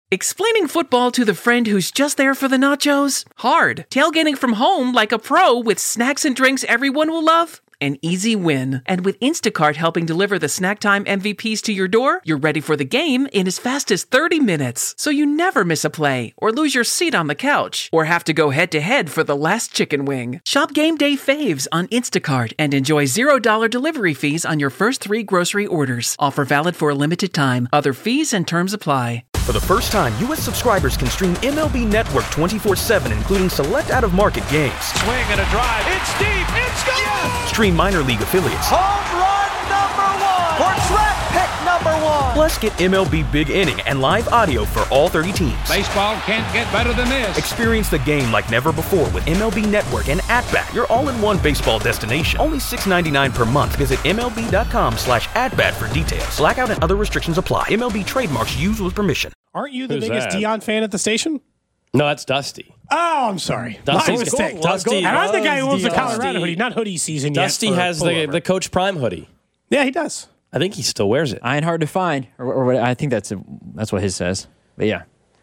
Explaining football to the friend who's just there for the nachos? Hard. Tailgating from home like a pro with snacks and drinks everyone will love? An easy win. And with Instacart helping deliver the snack time MVPs to your door, you're ready for the game in as fast as 30 minutes. So you never miss a play, or lose your seat on the couch, or have to go head-to-head for the last chicken wing. Shop Game Day Faves on Instacart and enjoy $0 delivery fees on your first 3 grocery orders. Offer valid for a limited time. Other fees and terms apply. For the first time, U.S. subscribers can stream MLB Network 24/7, including select out-of-market games. Swing and a drive. It's deep. It's gone. Yes! Stream minor league affiliates. Home run number 1. Or draft pick number 1. Plus, get MLB Big Inning and live audio for all 30 teams. Baseball can't get better than this. Experience the game like never before with MLB Network and At-Bat, your all-in-one baseball destination. Only $6.99 per month. Visit MLB.com/atbat for details. Blackout and other restrictions apply. MLB trademarks used with permission. Aren't you the Who's biggest that? Deion fan at the station? No, that's Dusty. Oh, I'm sorry. Dusty's My mistake. Dusty And I'm the guy who owns the Dusty- Colorado hoodie, not hoodie season yet. Dusty has the Coach Prime hoodie. Yeah, he does. I think he still wears it. I ain't hard to find, or what, I think that's what his says. But yeah.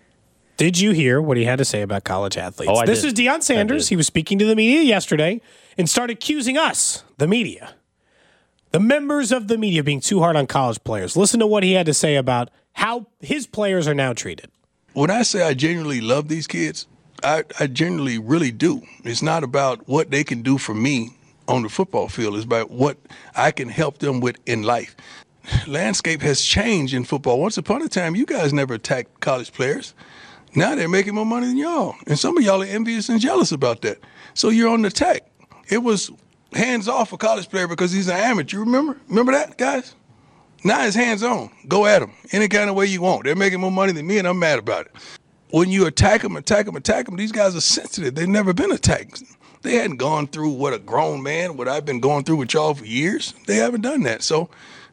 Did you hear what he had to say about college athletes? Oh, I This did. is Deion Sanders. He was speaking to the media yesterday and started accusing us, the media, the members of the media, being too hard on college players. Listen to what he had to say about how his players are now treated. When I say I genuinely love these kids, I genuinely really do. It's not about what they can do for me on the football field. It's about what I can help them with in life. Landscape has changed in football. Once upon a time, you guys never attacked college players. Now they're making more money than y'all. And some of y'all are envious and jealous about that. So you're on the attack. It was hands off a college player because he's an amateur. Remember that, guys? Now it's hands on. Go at them any kind of way you want. They're making more money than me, and I'm mad about it. When you attack them, these guys are sensitive. They've never been attacked. They hadn't gone through what I've been going through with y'all for years. They haven't done that. So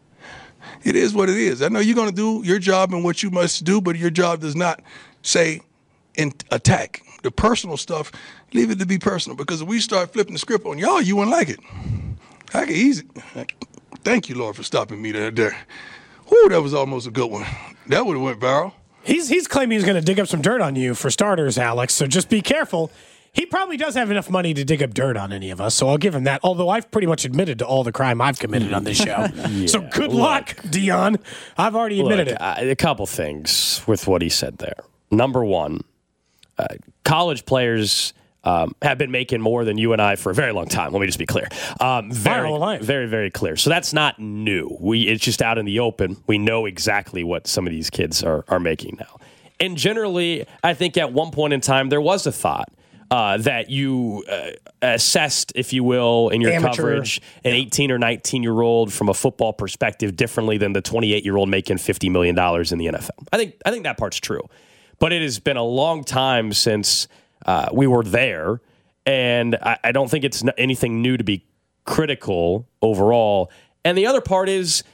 it is what it is. I know you're going to do your job and what you must do, but your job does not say attack. The personal stuff, leave it to be personal, because if we start flipping the script on y'all, you wouldn't like it. I can easy. Thank you, Lord, for stopping me there. Whoo, that was almost a good one. That would have went viral. He's claiming he's going to dig up some dirt on you for starters, Alex, so just be careful. He probably does have enough money to dig up dirt on any of us, so I'll give him that, although I've pretty much admitted to all the crime I've committed on this show. So good luck, Deion. I've already admitted it. A couple things with what he said there. Number one, college players have been making more than you and I for a very long time. Let me just be clear. Very, very clear. So that's not new. It's just out in the open. We know exactly what some of these kids are making now. And generally, I think at one point in time, there was a thought that you assessed, if you will, in your coverage, an 18 or 19-year-old from a football perspective differently than the 28-year-old making $50 million in the NFL. I think that part's true. But it has been a long time since we were there, and I don't think it's anything new to be critical overall. And the other part is,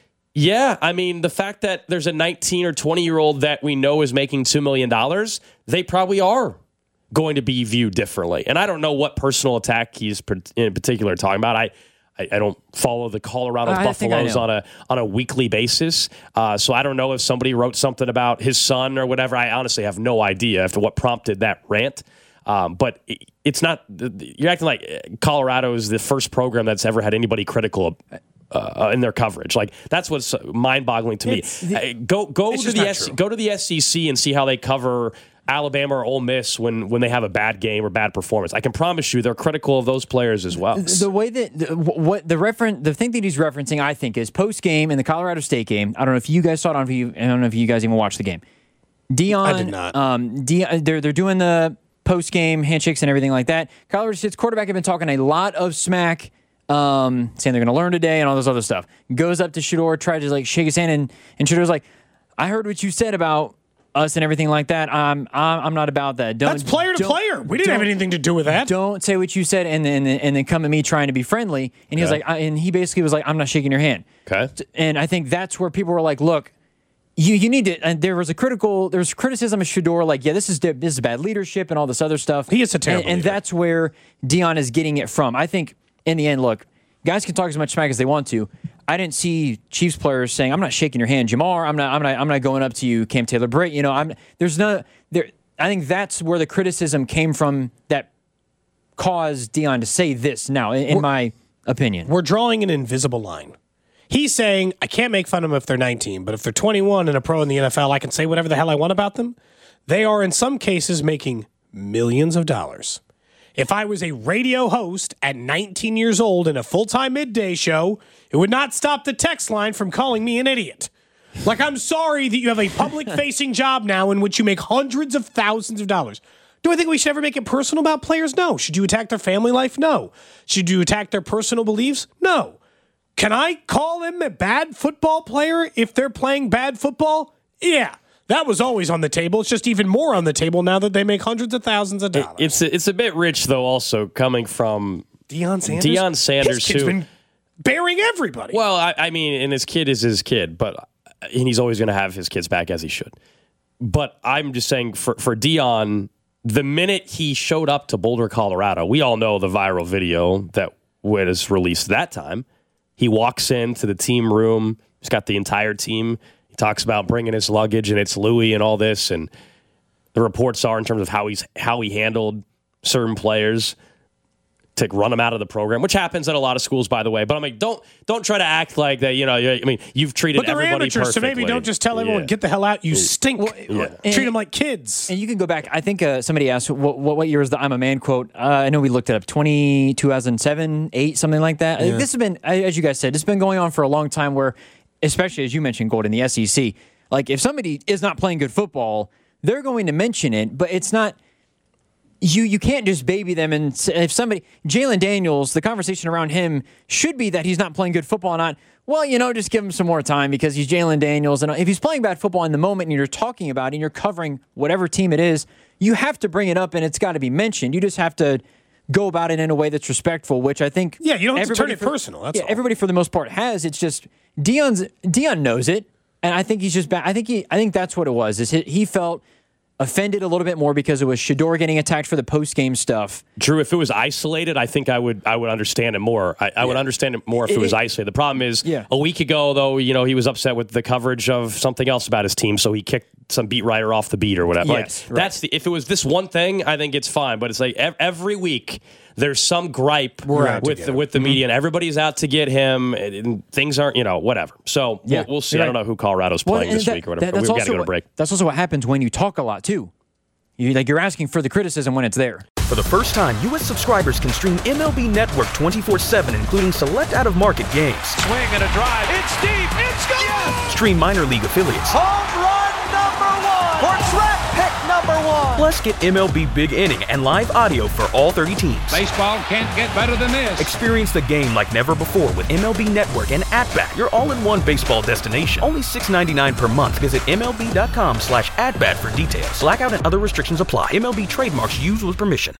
the fact that there's a 19 or 20-year-old that we know is making $2 million, they probably are going to be viewed differently. And I don't know what personal attack he's in particular talking about. I don't follow the Colorado Buffaloes on a weekly basis. So I don't know if somebody wrote something about his son or whatever. I honestly have no idea as to what prompted that rant. But it's not, you're acting like Colorado is the first program that's ever had anybody critical in their coverage. Like, that's what's mind-boggling to me. Go to the SEC and see how they cover Alabama or Ole Miss when they have a bad game or bad performance. I can promise you they're critical of those players as well. The way that the thing that he's referencing, I think, is post game in the Colorado State game. I don't know if you guys saw it. I don't know if you guys even watched the game. Deion, I did not. They're doing the post game handshakes and everything like that. Colorado State's quarterback had been talking a lot of smack, saying they're going to learn today and all this other stuff. Goes up to Shedeur, tried to shake his hand, and Shedor's like, "I heard what you said about us and everything like that. I'm not about that. That's player to player. We didn't have anything to do with that. Don't say what you said and then come at me trying to be friendly." And he was like, and he basically was like, "I'm not shaking your hand." Okay. And I think that's where people were like, "Look, you need to." And there was criticism of Shedeur, like, "Yeah, this is bad leadership and all this other stuff." He is a terrible and leader. that's where Deion is getting it from. I think in the end, look, guys can talk as much smack as they want to. I didn't see Chiefs players saying, "I'm not shaking your hand, Jamar. I'm not going up to you, Cam Taylor-Britt." I think that's where the criticism came from that caused Deion to say this now, in my opinion. We're drawing an invisible line. He's saying, I can't make fun of them if they're 19, but if they're 21 and a pro in the NFL, I can say whatever the hell I want about them. They are, in some cases, making millions of dollars. If I was a radio host at 19 years old in a full-time midday show, it would not stop the text line from calling me an idiot. Like, I'm sorry that you have a public-facing job now in which you make hundreds of thousands of dollars. Do I think we should ever make it personal about players? No. Should you attack their family life? No. Should you attack their personal beliefs? No. Can I call them a bad football player if they're playing bad football? Yeah. That was always on the table. It's just even more on the table now that they make hundreds of thousands of dollars. It's a bit rich, though, also coming from Deion Sanders. Deion Sanders, his kid's been bearing everybody. Well, I mean, and his kid is his kid, and he's always going to have his kids back as he should. But I'm just saying, for Deion, the minute he showed up to Boulder, Colorado, we all know the viral video that was released that time. He walks into the team room. He's got the entire team. He talks about bringing his luggage, and it's Louis and all this. And the reports are in terms of how he handled certain players to run them out of the program, which happens at a lot of schools, by the way. But I'm like, don't try to act like that. I mean, you've treated everybody perfectly. Amateurs, so maybe don't just tell everyone, get the hell out. You stink. Treat them like kids. And you can go back. I think somebody asked, what year is the "I'm a man" quote? I know we looked it up. 2007, 8, something like that. Yeah. This has been, as you guys said, it's been going on for a long time. Where, especially as you mentioned, Gordon, the SEC. Like, if somebody is not playing good football, they're going to mention it, but it's not. You can't just baby them, and if somebody, Jalen Daniels, the conversation around him should be that he's not playing good football, not, well, just give him some more time because he's Jalen Daniels. And if he's playing bad football in the moment and you're talking about it and you're covering whatever team it is, you have to bring it up and it's got to be mentioned. You just have to go about it in a way that's respectful, which I think. Yeah, you don't have to turn it personal. That's all. Everybody for the most part has. It's just Deion knows it, and I think he's just bad. I think that's what it was. Is he felt offended a little bit more because it was Shedeur getting attacked for the post-game stuff. Drew, if it was isolated, I think I would understand it more. I would understand it more if it was isolated. The problem is, a week ago, though, he was upset with the coverage of something else about his team, so he kicked some beat writer off the beat or whatever. Yes, right. That's if it was this one thing, I think it's fine. But it's like every week there's some gripe with the media, and everybody's out to get him, and things aren't, whatever. So we'll see. I don't know who Colorado's playing this week or whatever. We've got to go to break. That's also what happens when you talk a lot, too. You're asking for the criticism when it's there. For the first time, U.S. subscribers can stream MLB Network 24/7, including select out-of-market games. Swing and a drive. It's deep. It's gone. Yes! Stream minor league affiliates. Home run number 1. Or draft pick number 1. Plus, get MLB Big Inning and live audio for all 30 teams. Baseball can't get better than this. Experience the game like never before with MLB Network and At-Bat, your all-in-one baseball destination. Only $6.99 per month. Visit MLB.com/AtBat for details. Blackout and other restrictions apply. MLB trademarks used with permission.